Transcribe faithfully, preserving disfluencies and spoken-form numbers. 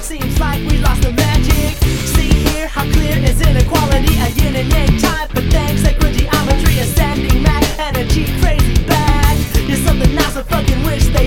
seems like we lost the magic. See here how clear is inequality, a yin and yang type of thing. Sacred geometry, ascending mad energy, crazy bad. You're something else, I fucking wish that